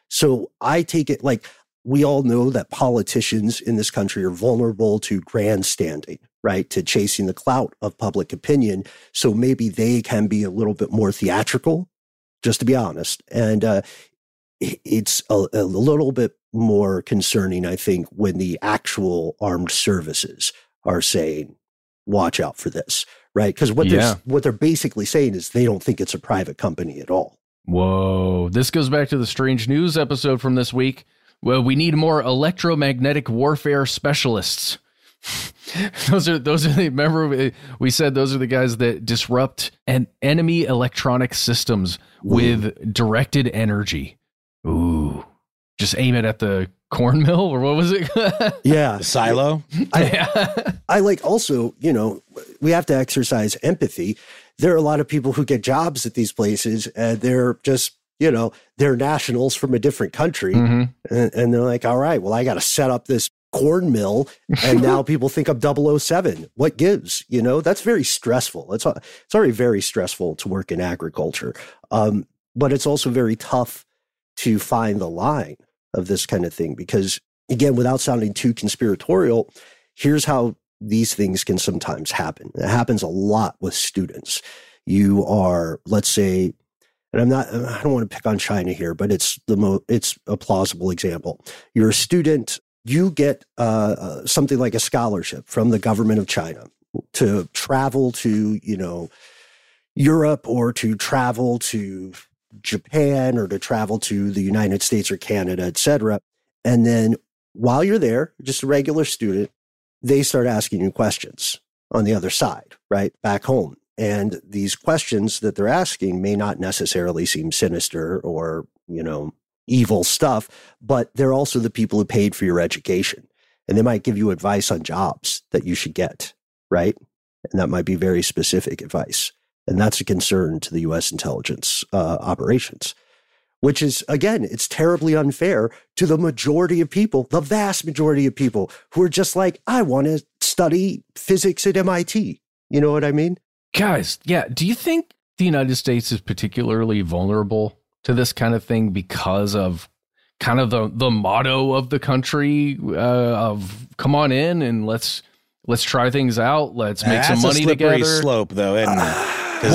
So I take it like, we all know that politicians in this country are vulnerable to grandstanding, right? To chasing the clout of public opinion. So maybe they can be a little bit more theatrical, just to be honest. And it's a little bit more concerning, I think, when the actual armed services are saying, watch out for this, right? Because what they're basically saying is they don't think it's a private company at all. Whoa. This goes back to the Strange News episode from this week. Well, we need more electromagnetic warfare specialists. Those are remember we said those are the guys that disrupt enemy electronic systems with directed energy. Ooh. Just aim it at the cornmeal, or what was it? Yeah. Silo. I like also, we have to exercise empathy. There are a lot of people who get jobs at these places and they're just, they're nationals from a different country. Mm-hmm. And they're like, all right, well, I got to set up this corn mill. And now people think I'm 007. What gives? That's very stressful. It's already very stressful to work in agriculture. But it's also very tough to find the line of this kind of thing, because again, without sounding too conspiratorial, here's how these things can sometimes happen. It happens a lot with students. You are, let's say, and I don't want to pick on China here, but it's a plausible example. You're a student, you get something like a scholarship from the government of China to travel to, Europe, or to travel to Japan, or to travel to the United States or Canada, et cetera. And then while you're there, just a regular student, they start asking you questions on the other side, right? Back home. And these questions that they're asking may not necessarily seem sinister or, evil stuff, but they're also the people who paid for your education. And they might give you advice on jobs that you should get, right? And that might be very specific advice. And that's a concern to the U.S. intelligence operations, which is, again, it's terribly unfair to the majority of people, the vast majority of people who are just like, I want to study physics at MIT. You know what I mean? Guys, yeah. Do you think the United States is particularly vulnerable to this kind of thing because of kind of the motto of the country of come on in and let's try things out. Let's make some money together. That's a slippery slope, though, isn't it?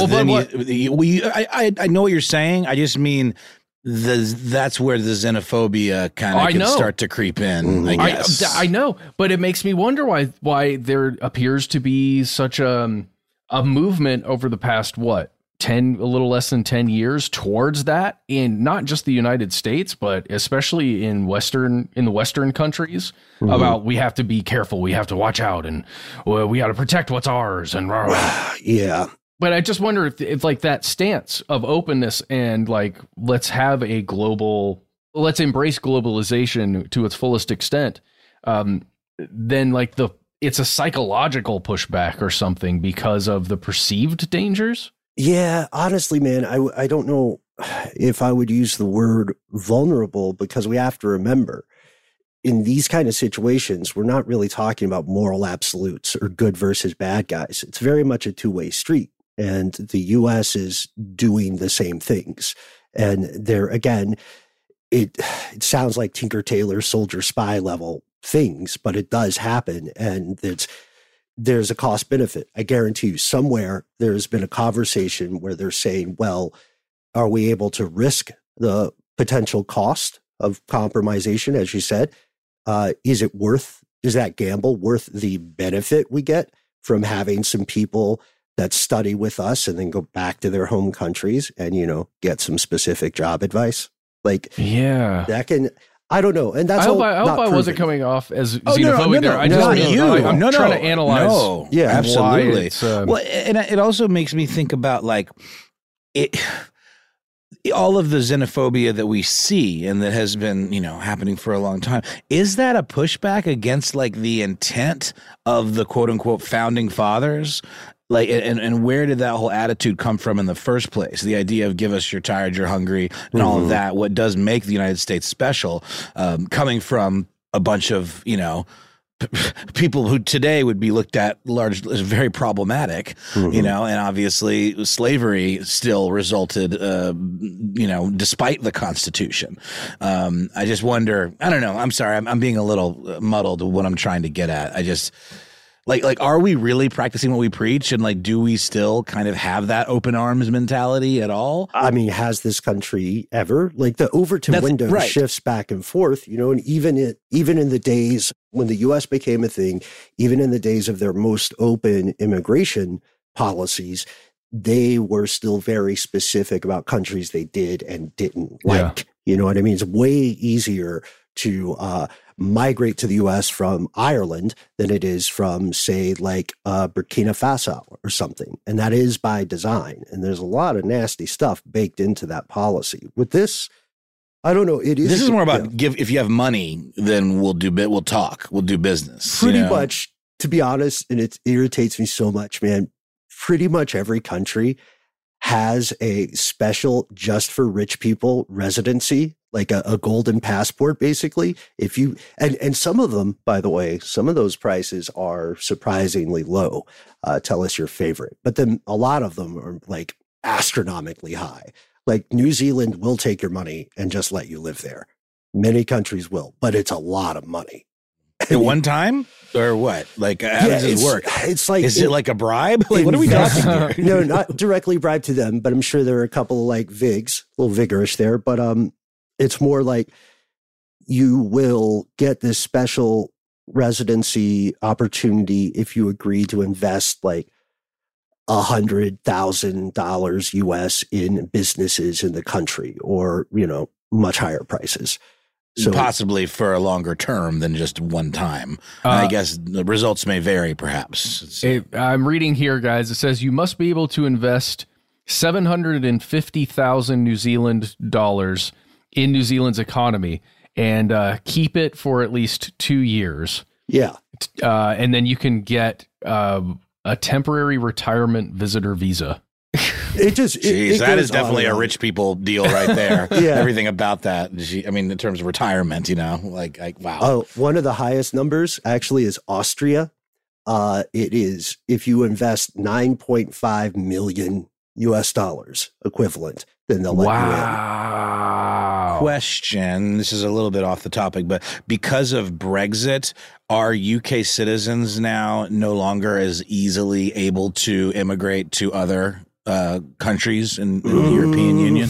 I know what you're saying. I just mean that's where the xenophobia kind of can start to creep in. I guess I know, but it makes me wonder why there appears to be such a movement over the past a little less than 10 years towards that, in not just the United States, but especially in the Western countries, about we have to be careful, we have to watch out, and we got to protect what's ours, and yeah. But I just wonder if like that stance of openness and like, let's embrace globalization to its fullest extent. Then like it's a psychological pushback or something because of the perceived dangers. Yeah, honestly, man, I don't know if I would use the word vulnerable, because we have to remember in these kind of situations, we're not really talking about moral absolutes or good versus bad guys. It's very much a two-way street. And the U.S. is doing the same things. And there, again, it sounds like Tinker Tailor Soldier Spy level things, but it does happen. And there's a cost benefit. I guarantee you somewhere there's been a conversation where they're saying, well, are we able to risk the potential cost of compromisation, as you said? Is that gamble worth the benefit we get from having some people that study with us and then go back to their home countries and, get some specific job advice? Like, yeah, that can, I don't know. And that's I hope I wasn't coming off as xenophobic there. I'm trying to analyze. No, yeah, absolutely. Well, and it also makes me think about like all of the xenophobia that we see and that has been, happening for a long time. Is that a pushback against like the intent of the quote unquote founding fathers? Like, and where did that whole attitude come from in the first place? The idea of give us, you're tired, you're hungry, and all of that. What does make the United States special, coming from a bunch of, people who today would be looked at largely as very problematic, and obviously slavery still resulted, despite the Constitution. I just wonder, I don't know. I'm sorry. I'm being a little muddled with what I'm trying to get at. I just... Like, are we really practicing what we preach? And like, do we still kind of have that open arms mentality at all? I mean, has this country ever? Like the Overton window shifts back and forth, and even in the days when the U.S. became a thing, even in the days of their most open immigration policies, they were still very specific about countries they did and didn't like. Yeah. You know what I mean? It's way easier to migrate to the U.S. from Ireland than it is from, say, like Burkina Faso or something. And that is by design. And there's a lot of nasty stuff baked into that policy. With this, I don't know. This is more about if you have money, then we'll talk. We'll do business. Pretty much, to be honest, and it irritates me so much, man. Pretty much every country has a special just for rich people residency, like a golden passport, basically. If you and some of them, by the way, some of those prices are surprisingly low. Tell us your favorite, but then a lot of them are like astronomically high. Like New Zealand will take your money and just let you live there. Many countries will, but it's a lot of money. At one time or what? Like, how does it work? It's like, is it like a bribe? Like, what are we talking here? No, not directly bribe to them, but I'm sure there are a couple of like VIGs, a little vigorish there, but it's more like you will get this special residency opportunity if you agree to invest like $100,000 US in businesses in the country, or, much higher prices. So possibly for a longer term than just one time. I guess the results may vary, perhaps. I'm reading here, guys. It says you must be able to invest 750,000 New Zealand dollars in New Zealand's economy and keep it for at least 2 years. Yeah. And then you can get a temporary retirement visitor visa. It just, Jeez, that is definitely a rich people deal right there. Yeah. Everything about that. I mean, in terms of retirement, like wow. Oh, one of the highest numbers actually is Austria. It is, if you invest 9.5 million US dollars equivalent, then they'll let you in. Wow. Question. This is a little bit off the topic, but because of Brexit, are UK citizens now no longer as easily able to immigrate to other countries in the European Union?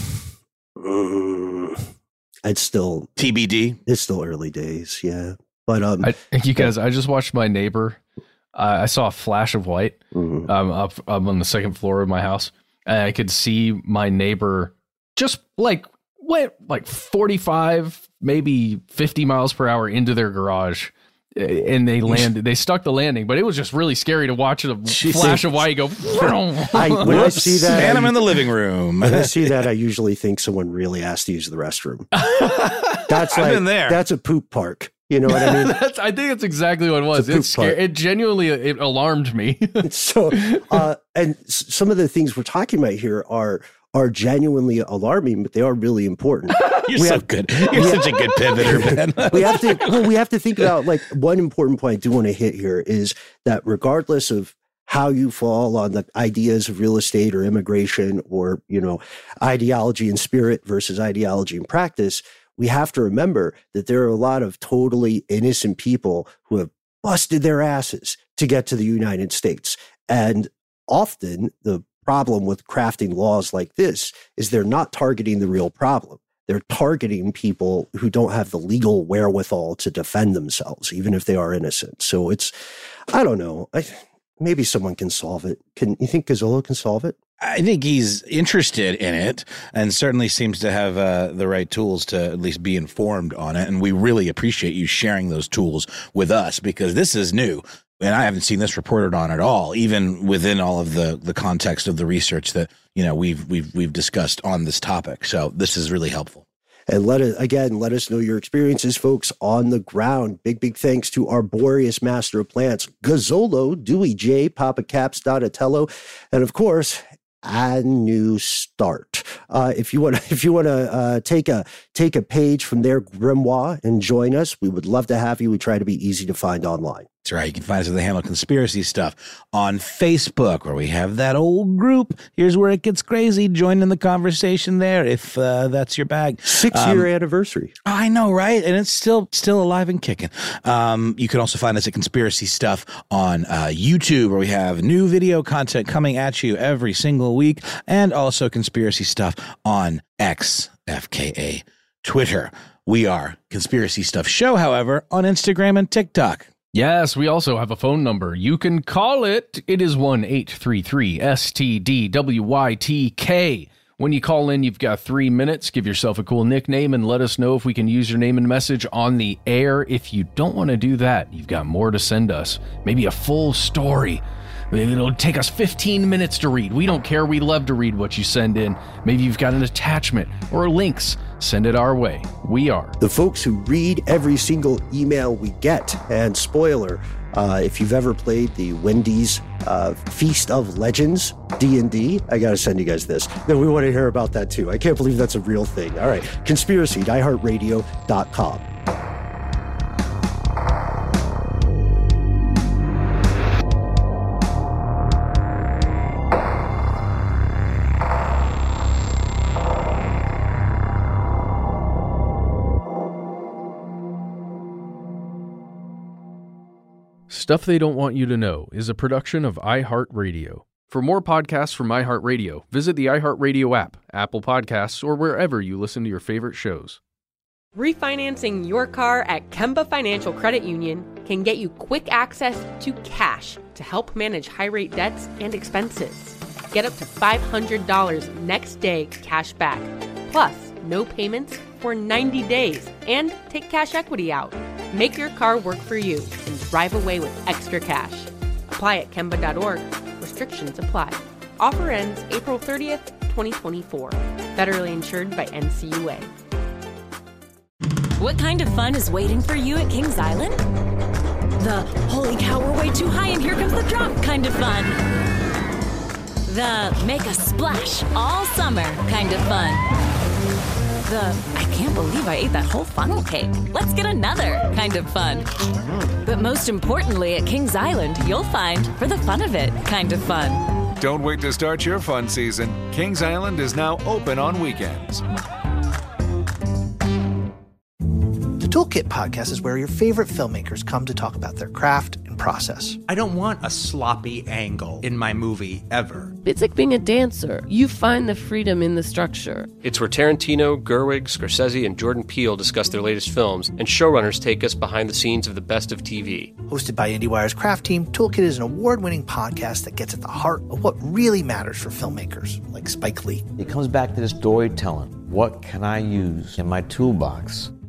It's still TBD. It's still early days, yeah. But you guys, I just watched my neighbor. I saw a flash of white up on the second floor of my house, and I could see my neighbor just went 45, maybe 50 miles per hour into their garage. And they stuck the landing, but it was just really scary to watch a flash of white go. When I see that, stand him in the living room. When I see that, I usually think someone really asked to use the restroom. That's I've been there. That's a poop park. You know what I mean? I think that's exactly what it was. It's scary. It genuinely alarmed me. So, and some of the things we're talking about here are genuinely alarming, but they are really important. You're so good. You're such a good pivoter, man. we have to think about, like, one important point I do want to hit here is that regardless of how you fall on the ideas of real estate or immigration or, ideology and spirit versus ideology and practice, we have to remember that there are a lot of totally innocent people who have busted their asses to get to the United States. And often the problem with crafting laws like this is they're not targeting the real problem. They're targeting people who don't have the legal wherewithal to defend themselves, even if they are innocent. So I don't know. Maybe someone can solve it. You think Gazzolo can solve it? I think he's interested in it and certainly seems to have the right tools to at least be informed on it. And we really appreciate you sharing those tools with us, because this is new. And I haven't seen this reported on at all, even within all of the context of the research that, we've discussed on this topic. So this is really helpful. And let us know your experiences, folks, on the ground. Big thanks to our Boreas master of plants, Gazzolo, Dewey J, Papa Caps, Donatello, and of course, A New Start. If you want to take a page from their grimoire and join us, we would love to have you. We try to be easy to find online. That's right. You can find us at the Handle Conspiracy Stuff on Facebook, where we have that old group. Here's where it gets crazy. Join in the conversation there if that's your bag. 6-year anniversary. I know, right? And it's still alive and kicking. You can also find us at Conspiracy Stuff on YouTube, where we have new video content coming at you every single week, and also Conspiracy Stuff on X, FKA Twitter. We are Conspiracy Stuff Show, however, on Instagram and TikTok. Yes, we also have a phone number. You can call it. It is 1-833-STDWYTK. When you call in, you've got 3 minutes. Give yourself a cool nickname and let us know if we can use your name and message on the air. If you don't want to do that, you've got more to send us. Maybe a full story. It'll take us 15 minutes to read. We don't care. We love to read what you send in. Maybe you've got an attachment or links. send it our way. We are the folks who read every single email we get. And spoiler, if you've ever played the Wendy's Feast of Legends D&D, I got to send you guys this. No, we want to hear about that too. I can't believe that's a real thing. All right. Conspiracy, iHeartRadio.com. Stuff They Don't Want You to Know is a production of iHeartRadio. For more podcasts from iHeartRadio, visit the iHeartRadio app, Apple Podcasts, or wherever you listen to your favorite shows. Refinancing your car at Kemba Financial Credit Union can get you quick access to cash to help manage high-rate debts and expenses. Get up to $500 next day cash back, plus no payments for 90 days, and take cash equity out. Make your car work for you and drive away with extra cash. Apply at Kemba.org. Restrictions apply. Offer ends April 30th, 2024. Federally insured by NCUA. What kind of fun is waiting for you at Kings Island? The holy cow, we're way too high and here comes the drop kind of fun. The make a splash all summer kind of fun. The I can't believe I ate that whole funnel cake. Let's get another kind of fun. But most importantly, at Kings Island, you'll find for the fun of it kind of fun. Don't wait to start your fun season. Kings Island is now open on weekends. The Toolkit Podcast is where your favorite filmmakers come to talk about their craft and process. I don't want a sloppy angle in my movie, ever. It's like being a dancer. You find the freedom in the structure. It's where Tarantino, Gerwig, Scorsese, and Jordan Peele discuss their latest films, and showrunners take us behind the scenes of the best of TV. Hosted by IndieWire's craft team, Toolkit is an award-winning podcast that gets at the heart of what really matters for filmmakers, like Spike Lee. It comes back to the storytelling. What can I use in my toolbox